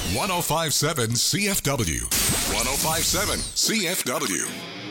1057 CFW. 1057 CFW.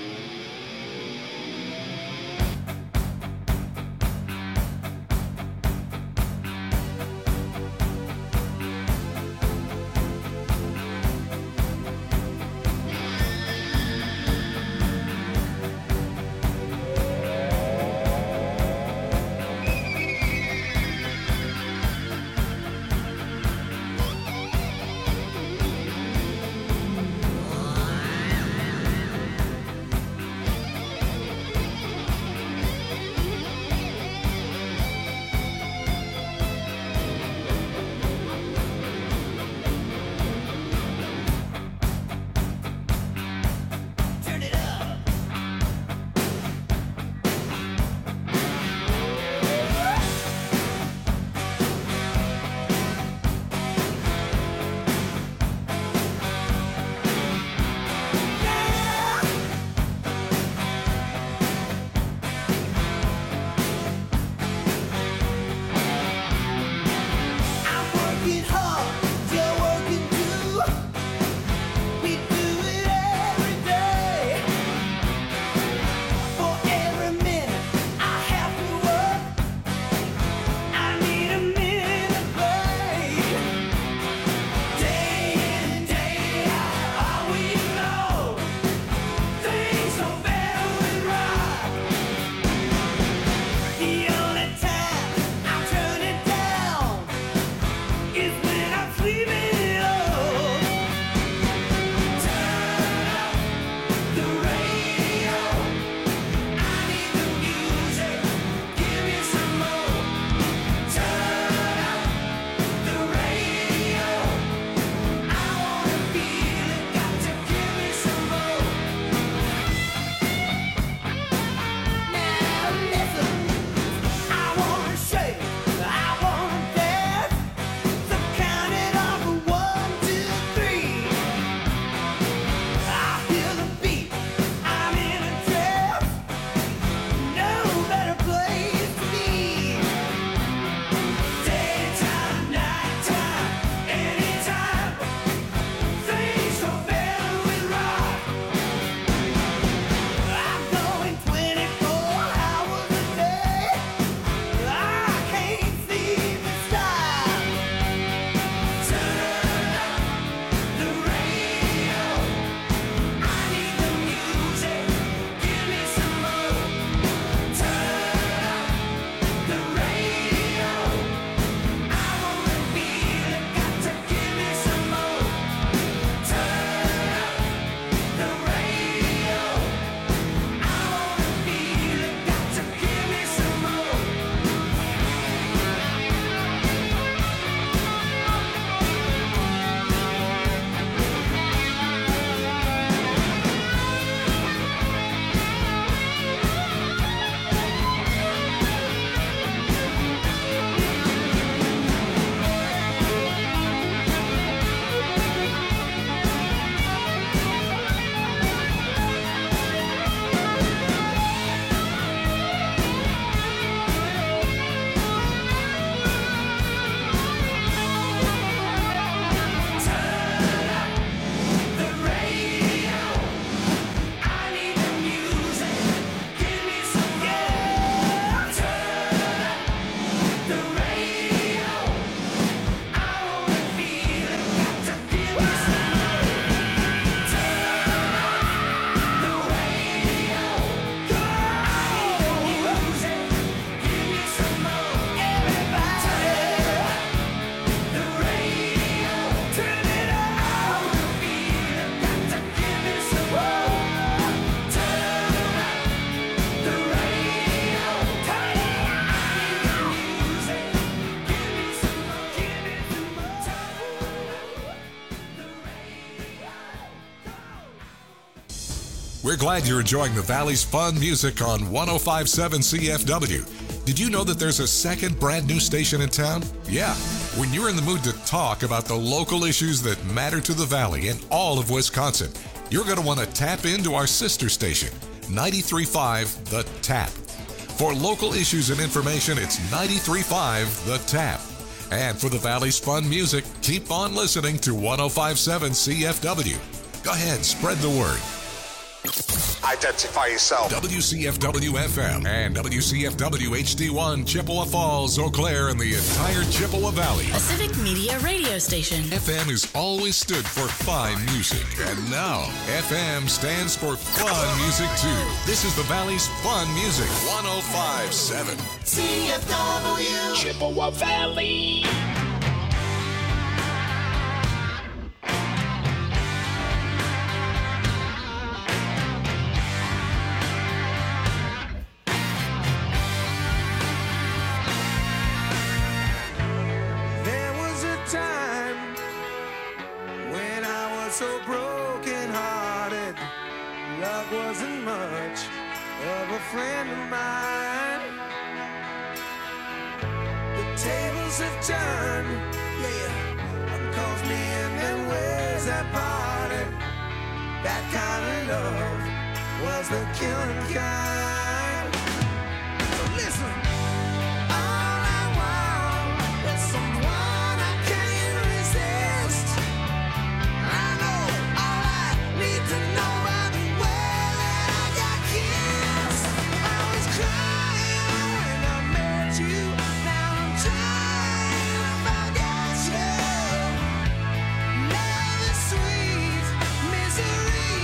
We're glad you're enjoying the Valley's fun music on 1057 CFW. Did you know that there's a second brand new station in town? Yeah, when you're in the mood to talk about the local issues that matter to the Valley and all of Wisconsin, you're going to want to tap into our sister station, 93.5 The Tap. For local issues and information, it's 93.5 The Tap. And for the Valley's fun music, keep on listening to 105.7 CFW. Go ahead, spread the word. Identify yourself. WCFW FM and WCFW HD1, Chippewa Falls, Eau Claire, and the entire Chippewa Valley. A civic media radio station. FM has always stood for fine music, and now FM stands for fun music too. This is the Valley's fun music, 105.7 CFW Chippewa Valley. So broken-hearted, love wasn't much of a friend of mine. The tables have turned, yeah, calls me in and ways that parted. That kind of love was the killing kind. So listen. All I want is someone I can't resist. I know all I need to know by the way that I got kissed. I was crying when I met you. Now I'm trying to forget you. Love is sweet misery.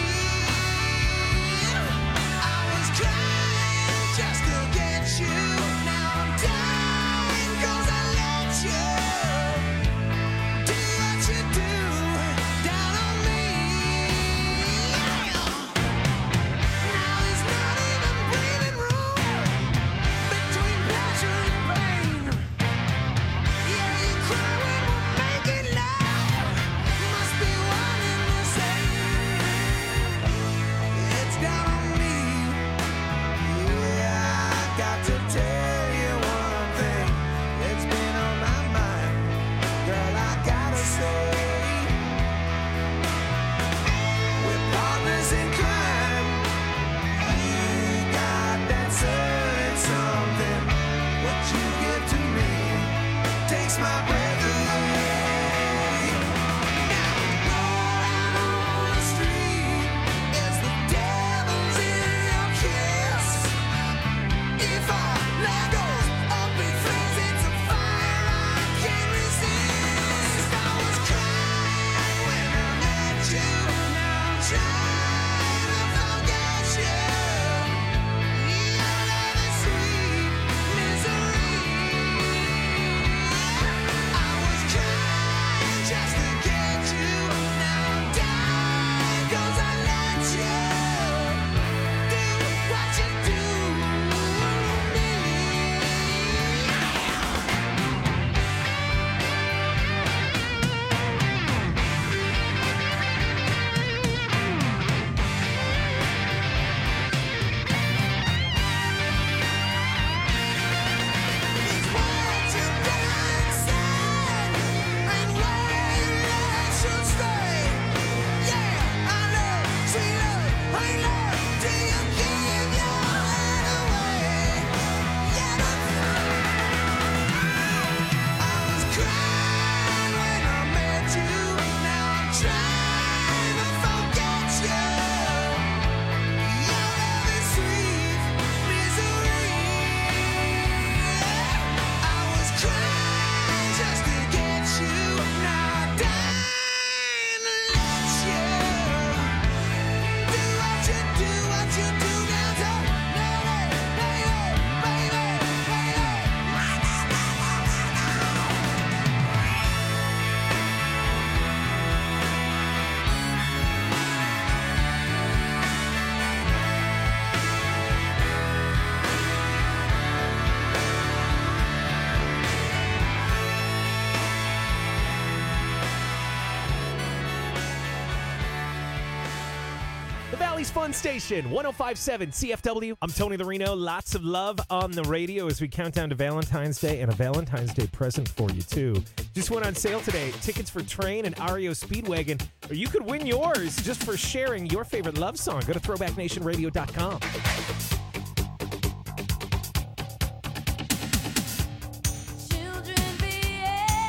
I was crying just to get you. Now I'm dying 'cause I let you do what you do down on me. Now there's not even breathing room between pleasure and pain. Yeah, you cry when we're making love. Must be one and the same. It's down on me. Yeah, I got to tell you one thing. It's been on my mind. Girl, I gotta say, we're partners in crime. You got that certain something. What you give to me takes my breath away. Now going on the street is the devil's in your kiss. If our love goes up in flames, it's a fire I can't resist. I was crying when I met you. Now I'm trying to forget you. Your love is sweet misery. I was crying just to get you. Now I'm dying 'cause I let you do what you do to me. It's what you done said and where your love should stay. Yeah, I know, sweet love, ain't love till you give your head away. Yeah, I was crying when I met you. Now I'm trying to forget you. Your love is sweet misery. I was crying just to get you. Now I'm dying to let you do what you do now. The Valley's Fun Station, 105.7 CFW. I'm Tony Lorino. Lots of love on the radio as we count down to Valentine's Day, and a Valentine's Day present for you, too. Just went on sale today. Tickets for Train and REO Speedwagon. Or you could win yours just for sharing your favorite love song. Go to throwbacknationradio.com. Children being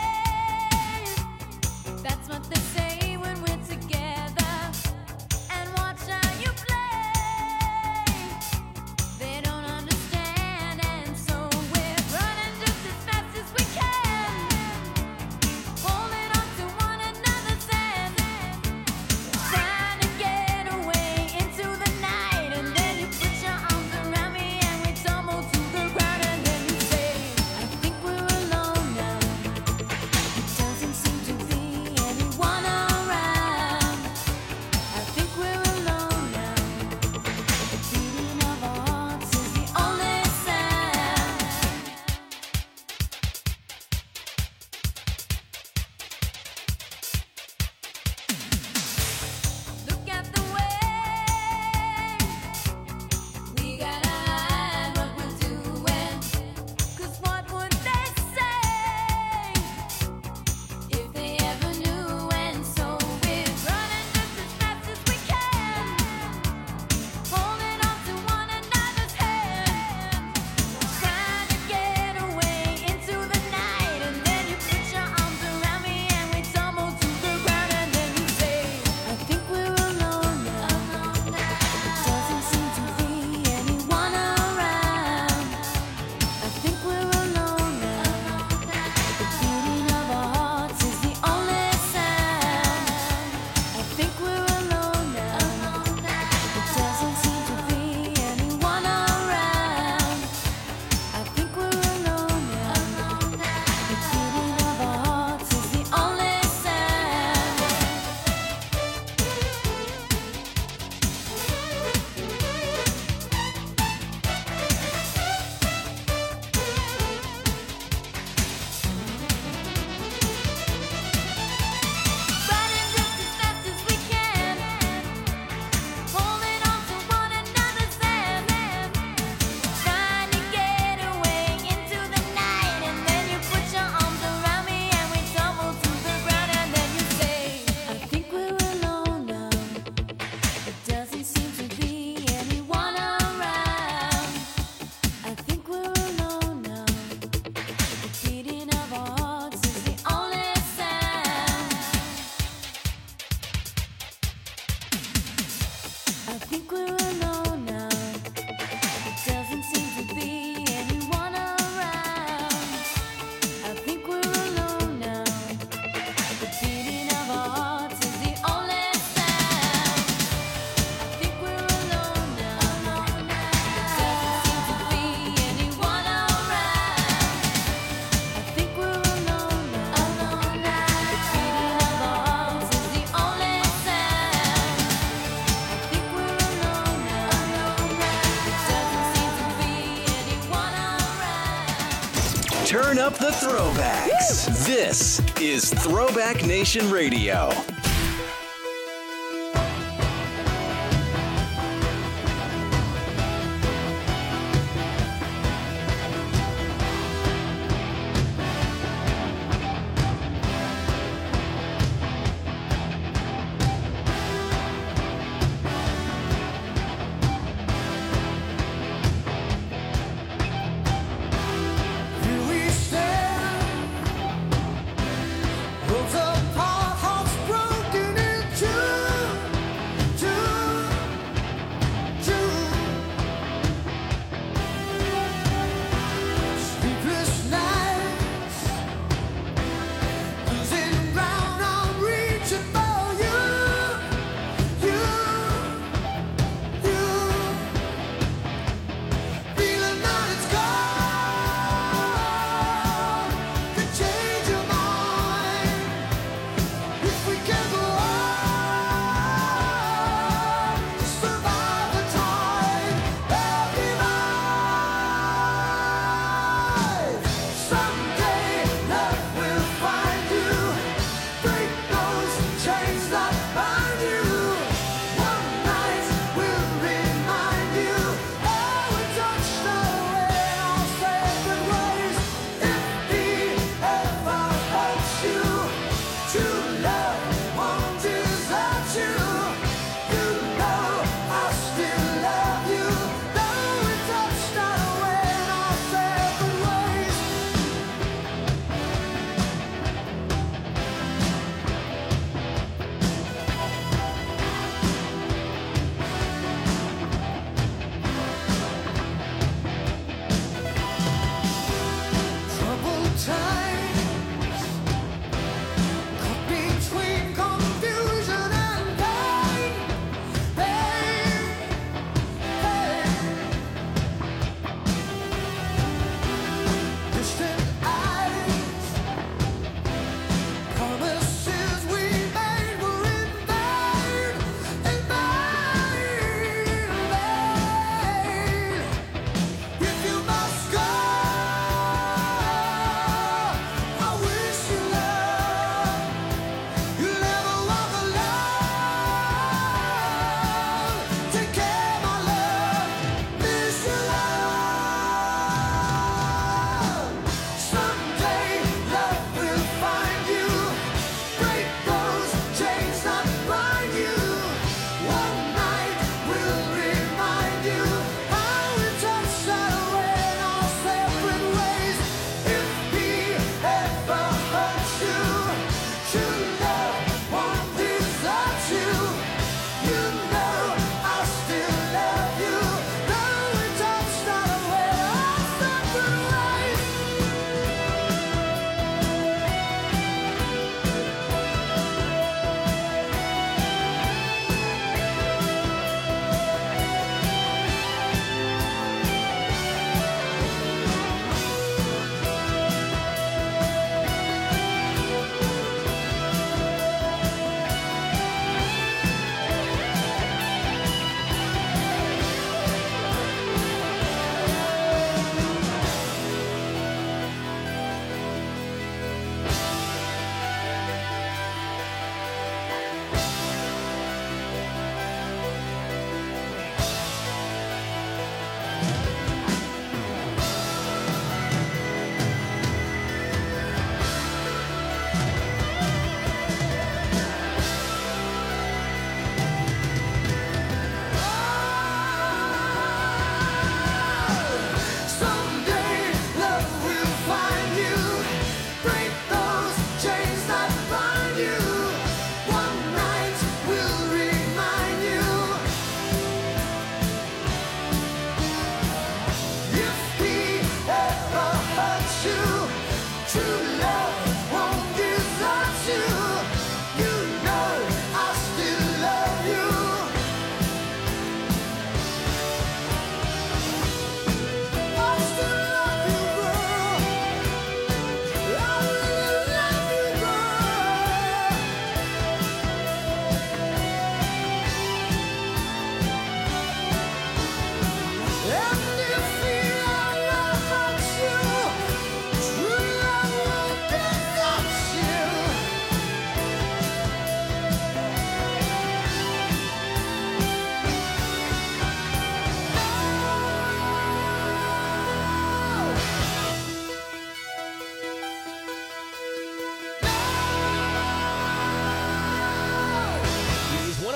Turn up the throwbacks. This is Throwback Nation Radio. Here we stand, worlds apart, hearts broken.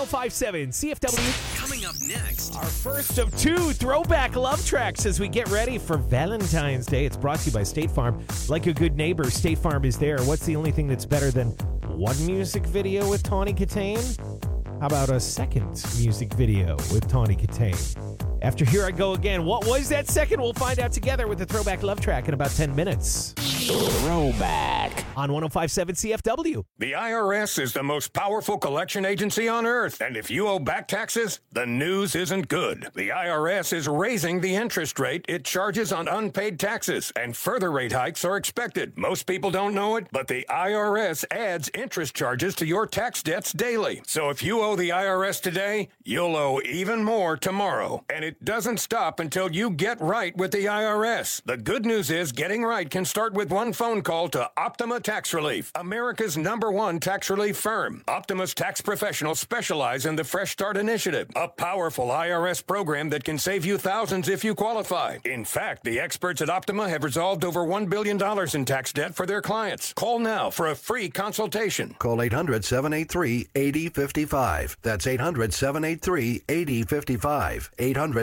1057 CFW. Coming up next. Our first of two throwback love tracks as we get ready for Valentine's Day. It's brought to you by State Farm. Like a good neighbor, State Farm is there. What's the only thing that's better than one music video with Tawny Katane? How about a second music video with Tawny Katane? After Here I Go Again, what was that second? We'll find out together with the throwback love track in about 10 minutes. Throwback on 1057 CFW. The IRS is the most powerful collection agency on earth, and if you owe back taxes, the news isn't good. The IRS is raising the interest rate it charges on unpaid taxes, and further rate hikes are expected. Most people don't know it, but the IRS adds interest charges to your tax debts daily. So if you owe the IRS today, you'll owe even more tomorrow. And it doesn't stop until you get right with the IRS. The good news is getting right can start with one phone call to Optima Tax Relief, America's #1 tax relief firm. Optima's tax professionals specialize in the Fresh Start Initiative, a powerful IRS program that can save you thousands if you qualify. In fact, the experts at Optima have resolved over $1 billion in tax debt for their clients. Call now for a free consultation. Call 800-783-8055. That's 800-783-8055.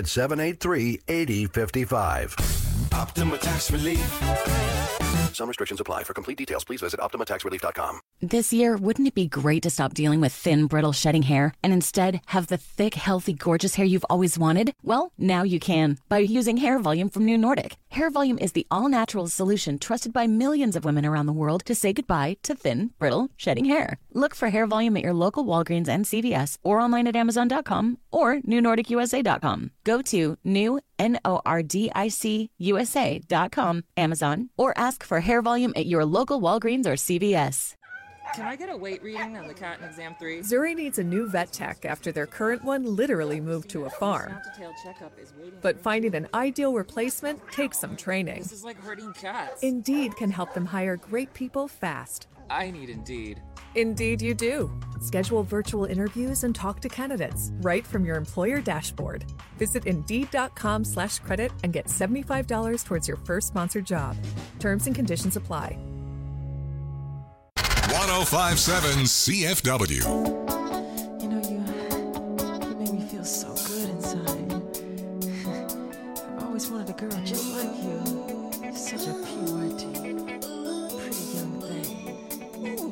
800-783-8055. Optima Tax Relief. Some restrictions apply. For complete details, please visit OptimaTaxRelief.com. This year, wouldn't it be great to stop dealing with thin, brittle, shedding hair and instead have the thick, healthy, gorgeous hair you've always wanted? Well, now you can by using Hair Volume from New Nordic. Hair Volume is the all-natural solution trusted by millions of women around the world to say goodbye to thin, brittle, shedding hair. Look for Hair Volume at your local Walgreens and CVS or online at Amazon.com or NewNordicUSA.com. Go to NewNordicUSA.com, Amazon, or ask for Hair Volume at your local Walgreens or CVS. Can I get a weight reading on the cat in exam 3? Zuri needs a new vet tech after their current one literally moved to a farm. But finding an ideal replacement takes some training. This is like herding cats. Indeed can help them hire great people fast. I need Indeed. Indeed you do. Schedule virtual interviews and talk to candidates right from your employer dashboard. Visit Indeed.com/credit and get $75 towards your first sponsored job. Terms and conditions apply. 1057 CFW. You know, you make me feel so good inside. I've always wanted a girl just like you. Such a pure, pretty young thing. Ooh.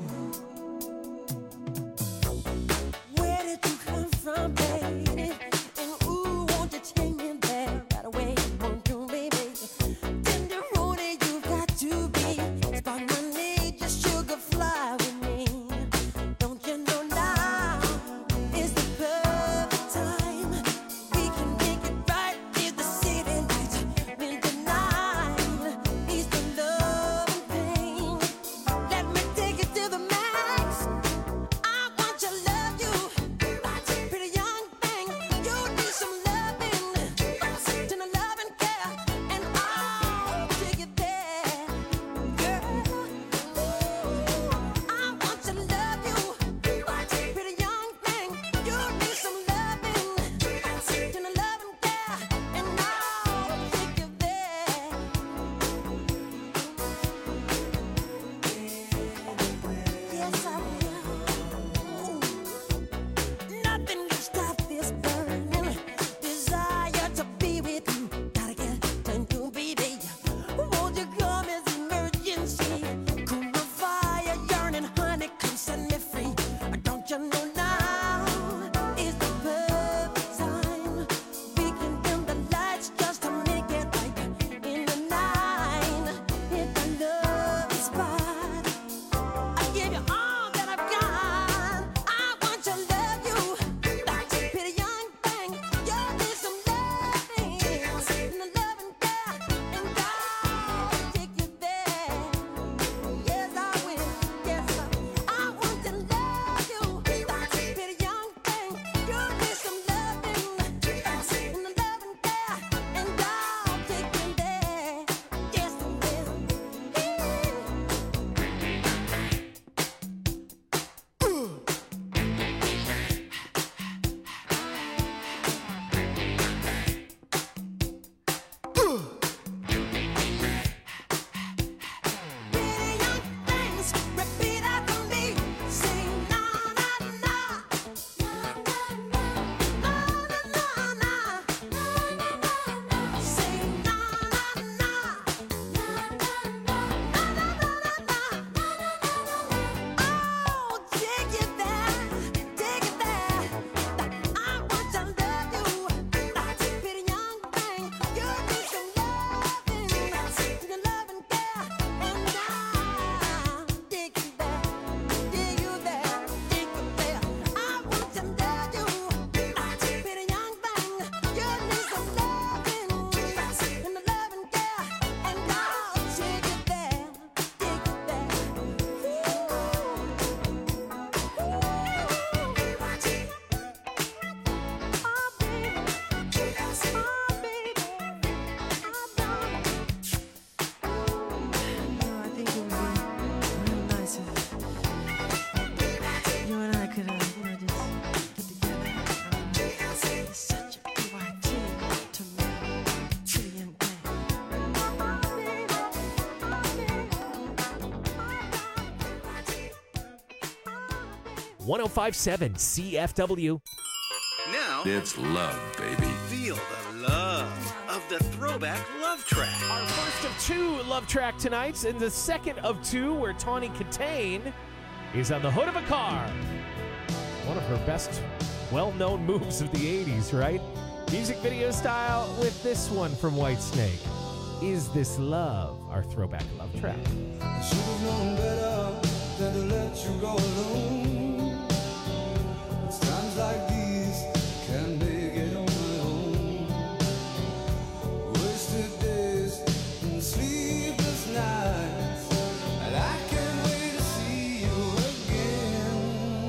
Where did you come from, baby? And ooh, won't you take me there right away? Won't you, baby? Tender roadie, you got to be. Spark my need, just sugar fly with me. Don't you know now? 1057 CFW. Now, it's love, baby. feel the love of the Throwback Love Track. Our first of two love track tonights, and the second of two where Tawny Katane is on the hood of a car. One of her best well-known moves of the 80s, right? Music video style with this one from Whitesnake. Is This Love, our throwback love track. I should have known better than to let you go alone. It's times like these can't make it on my own. Wasted days and sleepless nights, and I can't wait to see you again.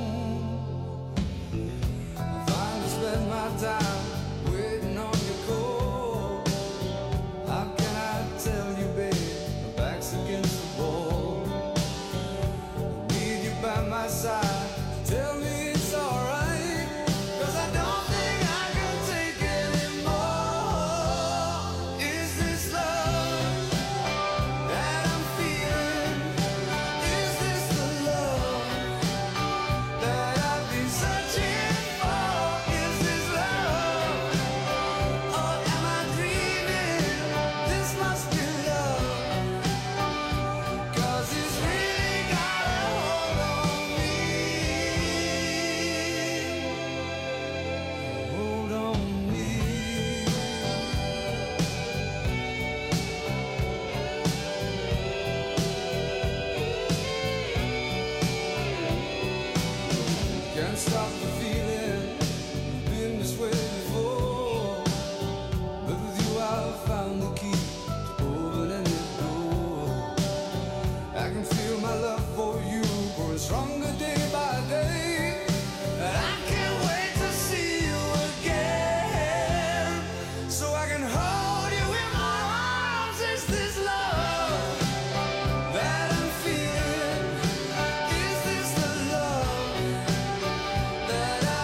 I finally spent my time waiting on your call. How can I tell you, babe, my back's against the wall. Need you by my side, tell me it's alright, 'cause I don't think I can take anymore. Is this love that I'm feeling? Is this the love that I've been searching for? Is this love, or am I dreaming? This must be love, 'cause it's really got a hold on me. Hold on me. Can't stop the feeling, been this way before, but with you I've found the key to open any door. I can feel my love for you growing stronger day by day, and I can't wait to see you again, so I can hold you in my arms. Is this love that I'm feeling? Is this the love that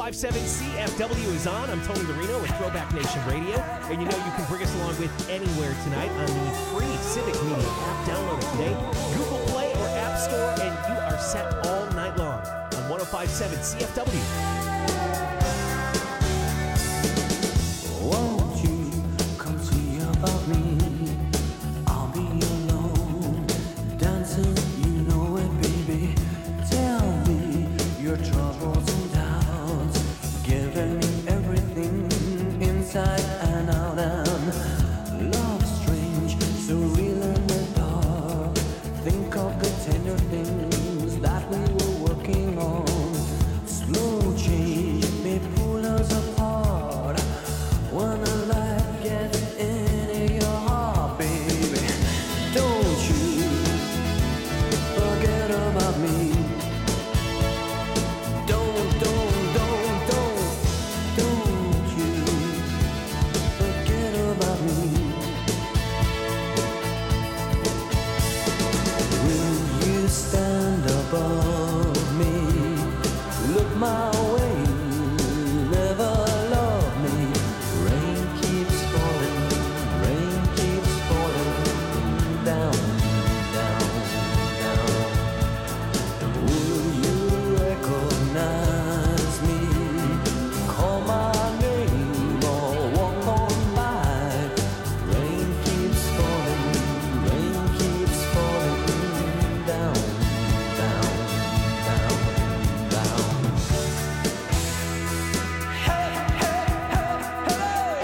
105.7 CFW is on. I'm Tony Larino with Throwback Nation Radio. And you know you can bring us along with anywhere tonight on the free Civic Media app. Download it today. Google Play or App Store, and you are set all night long on 105.7 CFW. Won't you come see about me? I'll be alone, dancing, you know it, baby. Tell me your troubles and doubts, giving me everything inside and out. And love strange, so real in the dark. Think of the tender things that we were working on. Slow change may pull us apart. When the light gets into your heart, baby, don't you forget about me. Don't you forget about me. Will you stand above me? Look my way, never love me. Rain keeps falling down, down, down. Will you recognize me? Call my name or walk on by. Rain keeps falling down, down, down, down. Hey, hey, hey, hey.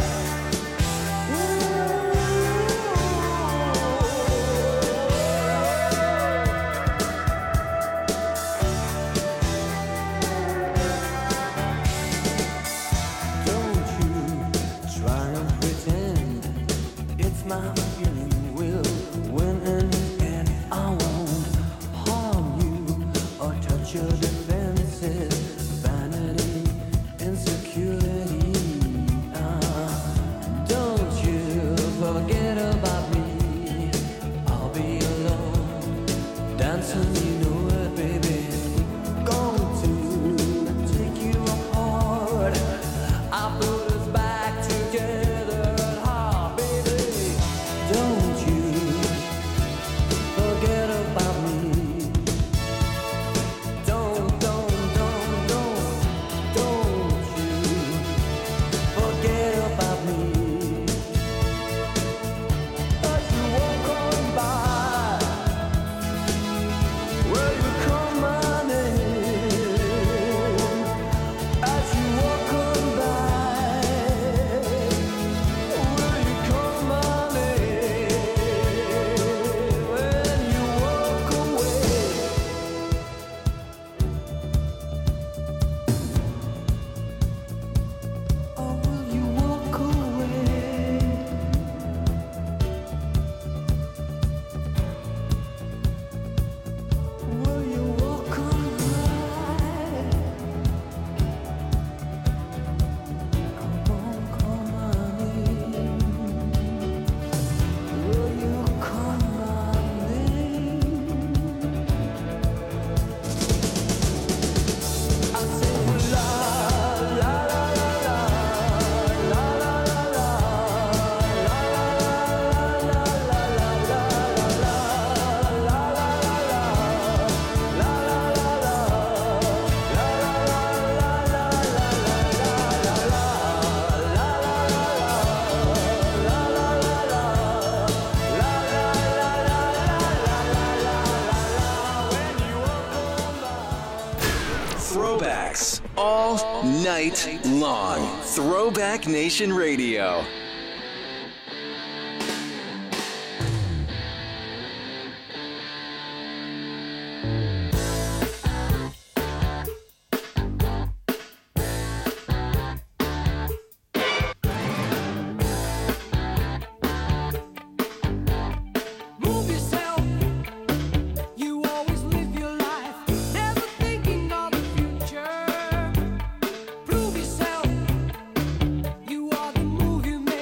Don't you try and pretend it's my feeling will win in the end. I won't harm you or touch your defenses. Vanity, insecurity. Don't you forget about me. I'll be alone, dancing, you know it, baby. Going to take you apart. I put us back together at heart, baby. Don't you forget about me. Don't you forget about me. As you walk on by, will you call my name? As you walk on by, will you call my name? When you walk away, or will you walk away? Will you walk on by? Come on, call my name. Will you call my name? I say la la la la la la la Throwbacks all night long. Throwback Nation Radio. Move yourself. You always live your life, never thinking of the future. Prove yourself. You are the move you make.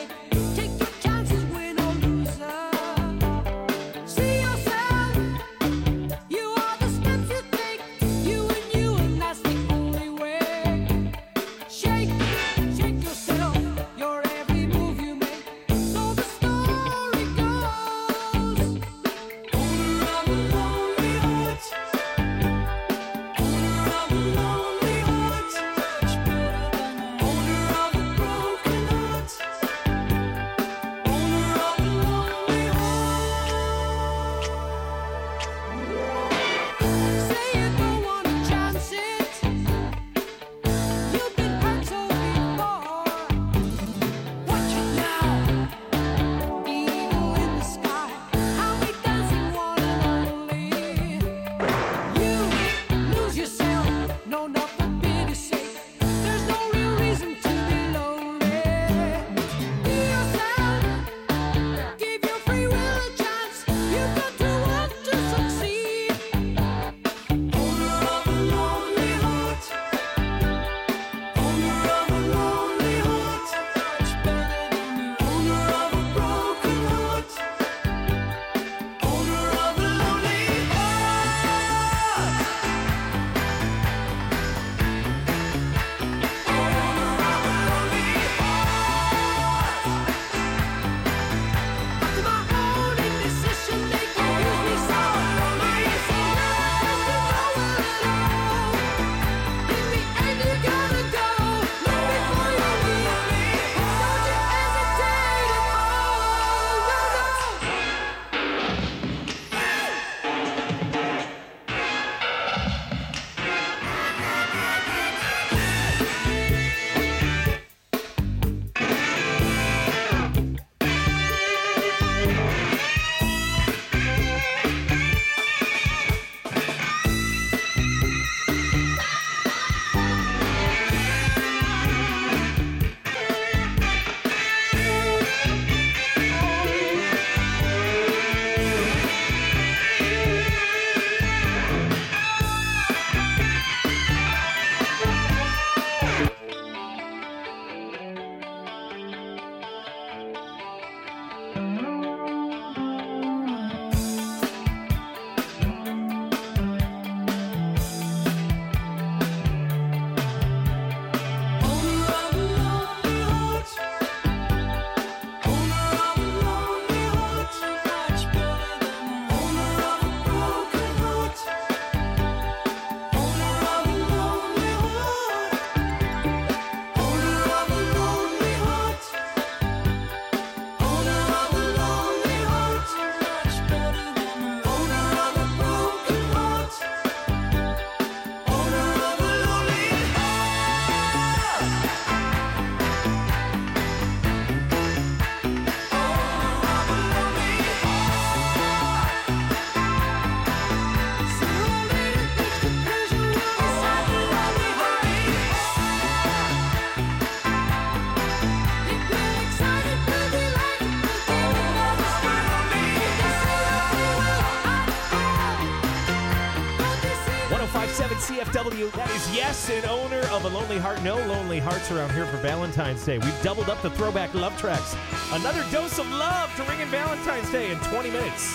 105.7 CFW. That is Yes, and owner of A Lonely Heart. No lonely hearts around here for Valentine's Day. We've doubled up the throwback love tracks. Another dose of love to ring in Valentine's Day in 20 minutes.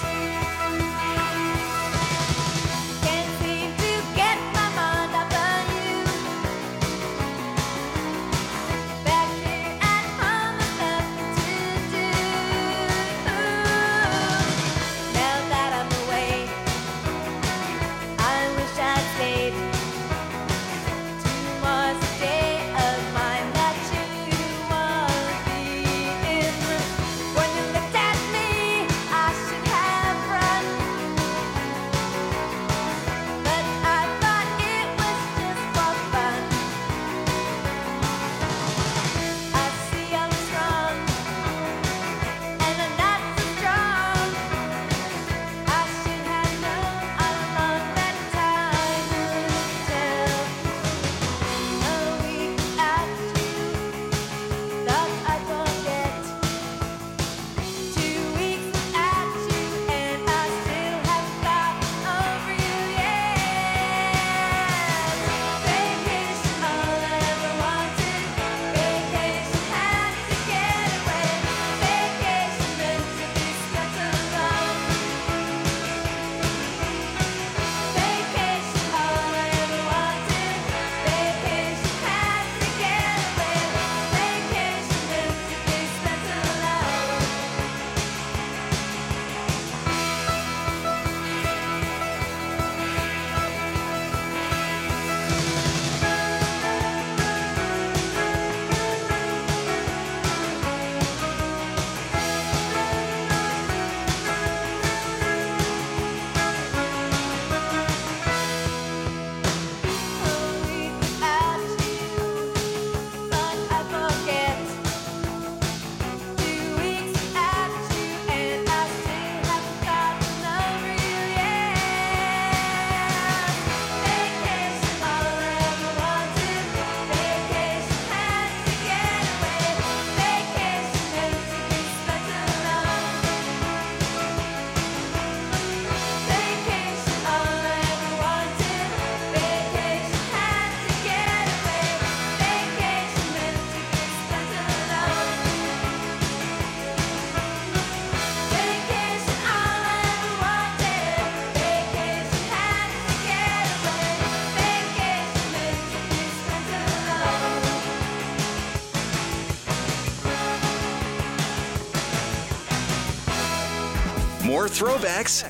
More throwbacks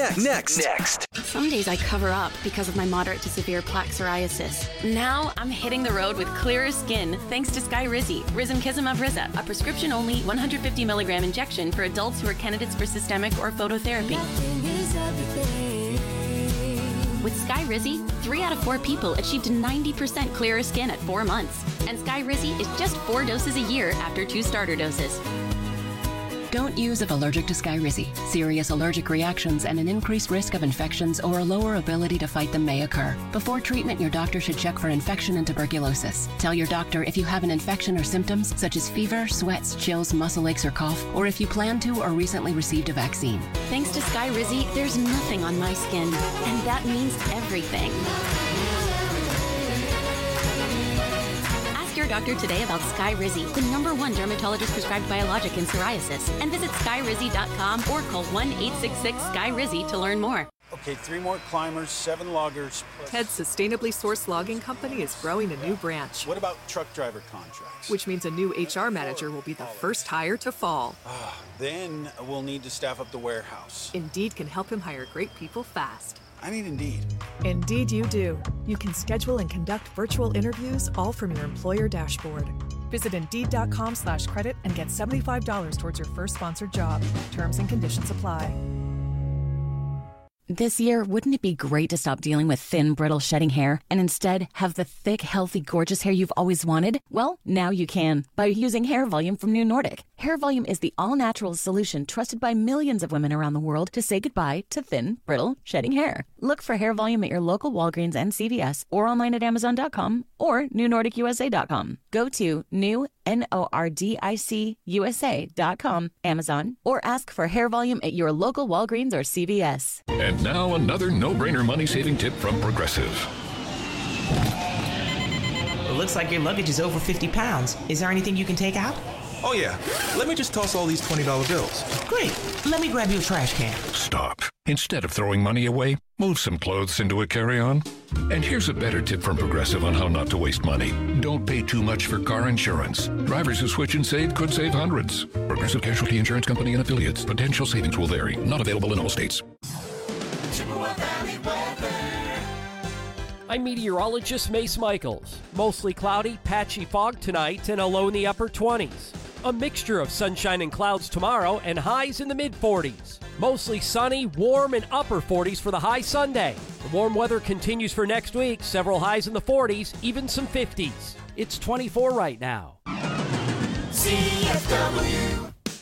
next. Some days I cover up because of my moderate to severe plaque psoriasis. Now I'm hitting the road with clearer skin thanks to Skyrizi, Risankizumab Riza, a prescription-only 150 milligram injection for adults who are candidates for systemic or phototherapy. With Skyrizi, 3 out of 4 people achieved 90% clearer skin at 4 months. And Skyrizi is just 4 doses a year after 2 starter doses. Don't use if allergic to Skyrizi. Serious allergic reactions and an increased risk of infections or a lower ability to fight them may occur. Before treatment, your doctor should check for infection and tuberculosis. Tell your doctor if you have an infection or symptoms such as fever, sweats, chills, muscle aches, or cough, or if you plan to or recently received a vaccine. Thanks to Skyrizi, there's nothing on my skin, and that means everything. Your doctor today about Skyrizi, the #1 dermatologist prescribed biologic in psoriasis, and visit skyrizi.com or call 1-866-SKY-RIZZI to learn more. Okay, 3 more climbers, 7 loggers. Ted's sustainably sourced logging company is growing a new branch. What about truck driver contracts? Which means a new HR manager will be the first hire to fall. Then we'll need to staff up the warehouse. Indeed can help him hire great people fast. I need Indeed. Indeed you do. You can schedule and conduct virtual interviews all from your employer dashboard. Visit Indeed.com/credit and get $75 towards your first sponsored job. Terms and conditions apply. This year, wouldn't it be great to stop dealing with thin, brittle, shedding hair and instead have the thick, healthy, gorgeous hair you've always wanted? Well, now you can by using Hair Volume from New Nordic. Hair Volume is the all-natural solution trusted by millions of women around the world to say goodbye to thin, brittle, shedding hair. Look for Hair Volume at your local Walgreens and CVS or online at Amazon.com or NewNordicUSA.com. Go to newNWDC.com NORDICUSA.com, Amazon, or ask for Hair Volume at your local Walgreens or CVS. And now another no-brainer money-saving tip from Progressive. It looks like your luggage is over 50 pounds. Is there anything you can take out? Oh, yeah. Let me just toss all these $20 bills. Great. Let me grab you a trash can. Stop. Instead of throwing money away, move some clothes into a carry-on. And here's a better tip from Progressive on how not to waste money. Don't pay too much for car insurance. Drivers who switch and save could save hundreds. Progressive Casualty Insurance Company and affiliates. Potential savings will vary. Not available in all states. I'm meteorologist Mace Michaels. Mostly cloudy, patchy fog tonight and a low in the upper 20s. A mixture of sunshine and clouds tomorrow and highs in the mid-40s. Mostly sunny, warm, and upper 40s for the high Sunday. The warm weather continues for next week, several highs in the 40s, even some 50s. It's 24 right now. CFW.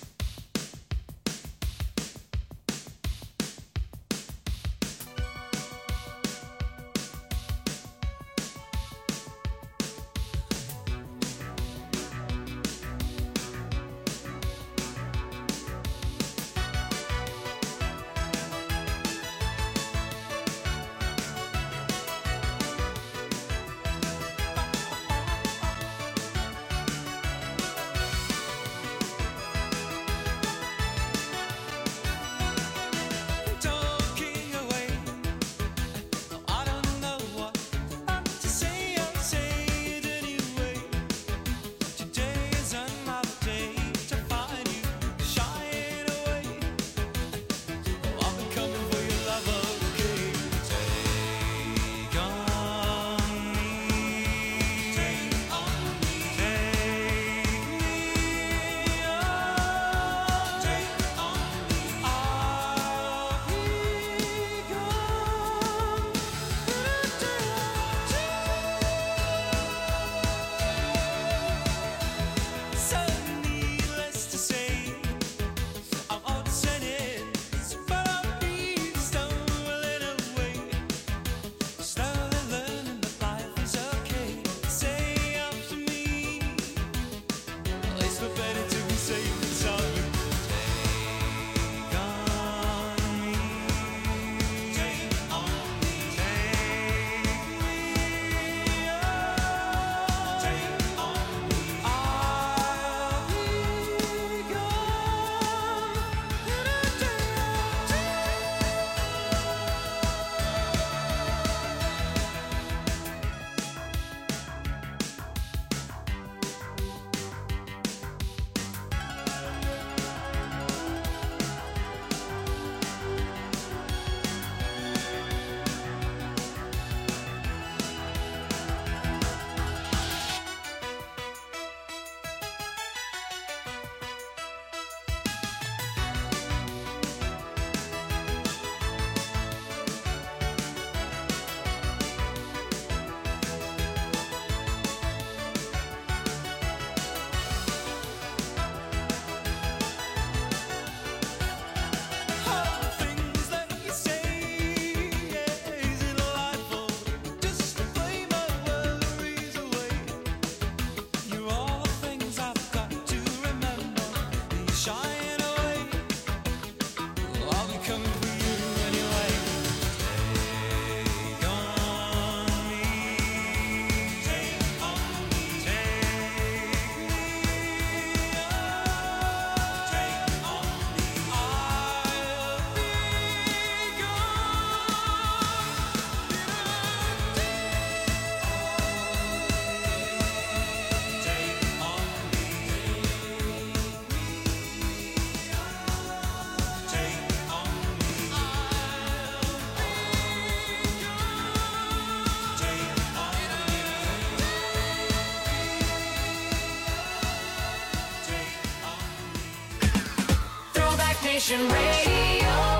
Nation Radio.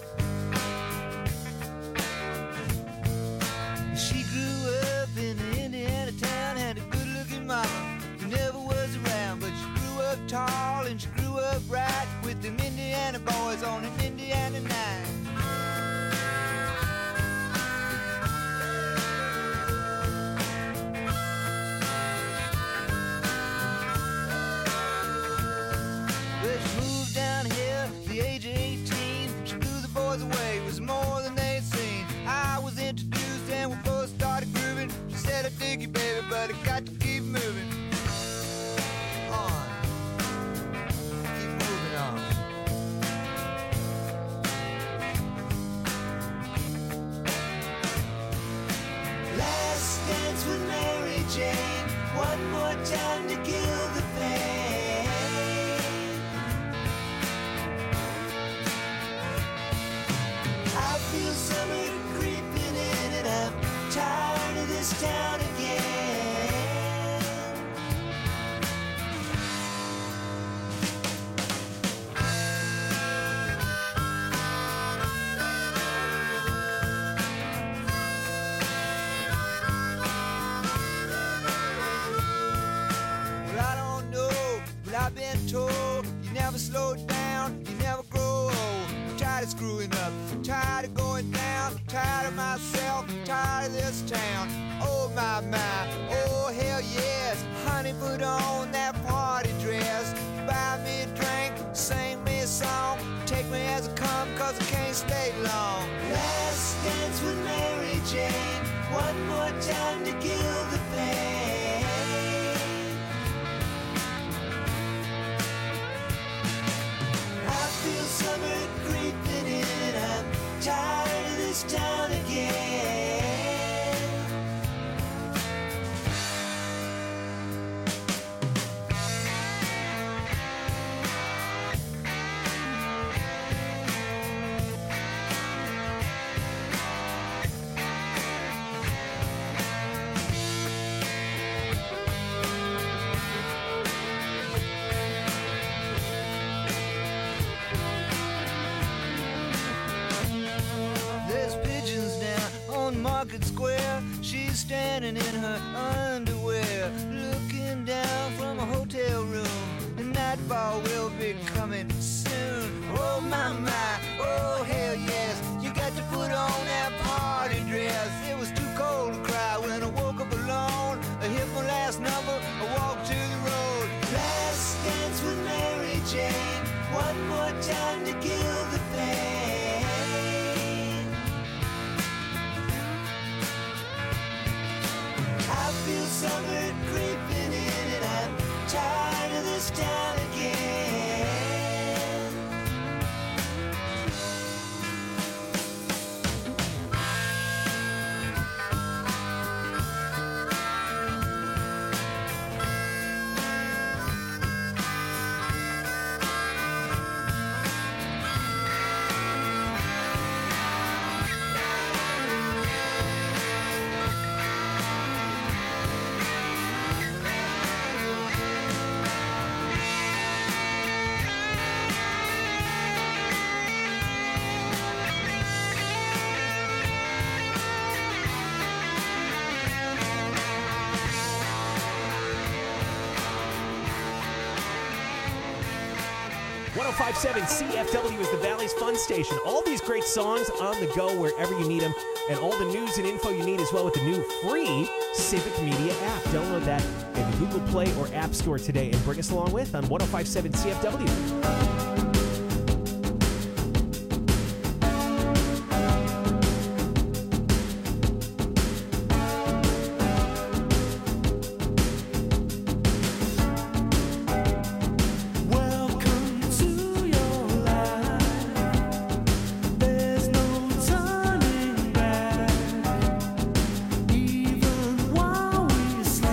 She grew up in an and she grew up right with them Indiana boys on an Indiana night. But she moved down here at the age of 18. She blew the boys away, it was more than they'd seen. I was introduced and we both started grooving. She said, I dig you, baby, but I got to keep moving on. Keep moving on. Last dance with Mary Jane. One more time to kill the pain. I feel summer creeping in and I'm tired of this town again. Well, I don't know, but I've been told you never slow down, you never grow old. I'm tired of screwing up, tired of going down, tired of myself, tired of this town. Oh my, oh hell yes. Honey, put on that party dress. Buy me a drink, sing me a song. Take me as I come, cause I can't stay long. Last dance with Mary Jane. One more time to kill the pain. I feel summer creeping in and I'm tired of this town again. There's pigeons down on Market Square. She's standing in her underwear, looking down from a hotel room. The nightfall will be coming soon. Oh my, oh hell yes. You got to put on that party dress. It was too cold to cry when I woke up alone. I hit my last number, I walked to the road. Last dance with Mary Jane. One more time to kill the pain. I feel summer creeping in and I'm tired of this town again. CFW is the Valley's Fun Station. All these great songs on the go wherever you need them, and all the news and info you need as well with the new free Civic Media app. Download that in the Google Play or App Store today and bring us along with on 105.7 CFW.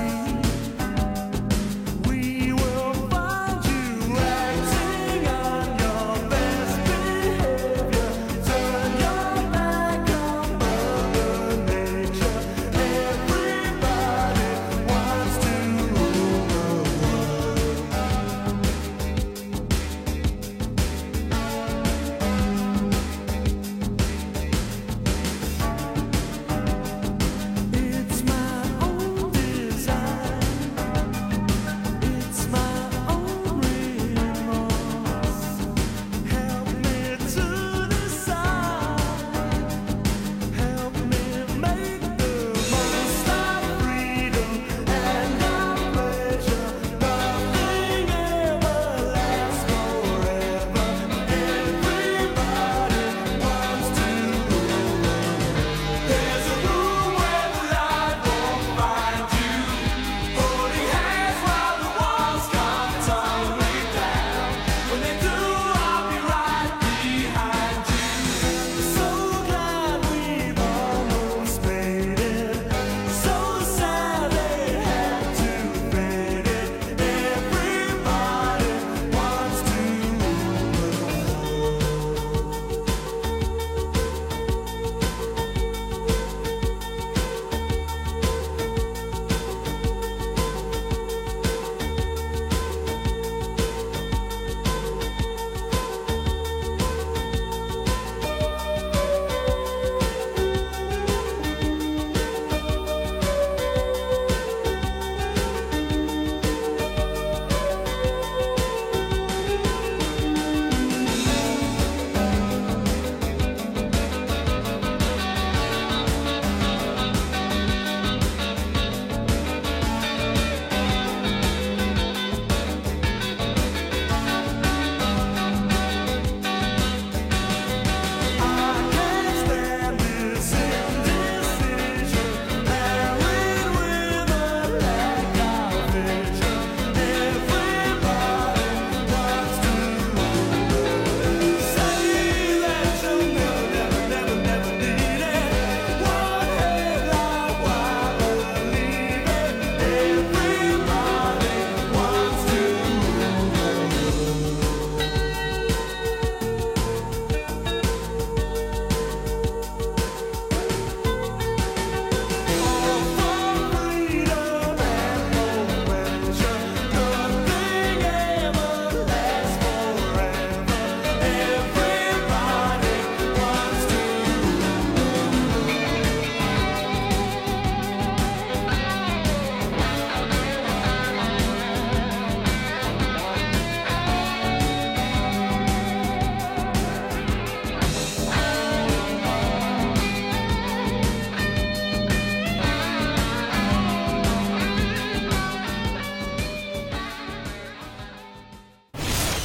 We will find you acting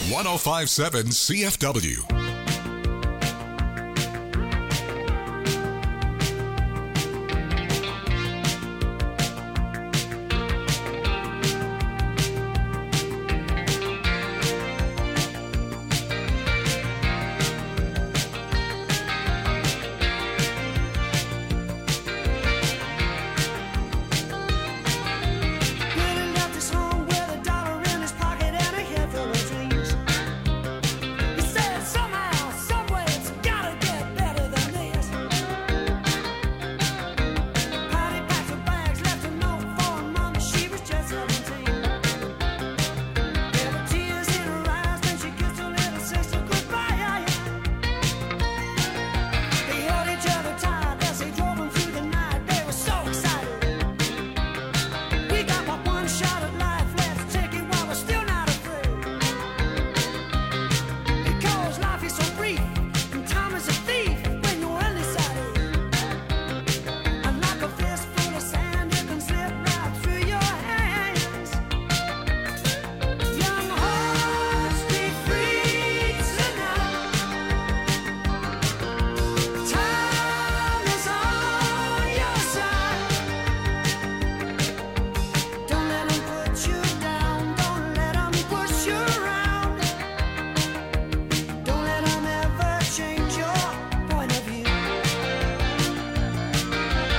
1057 CFW.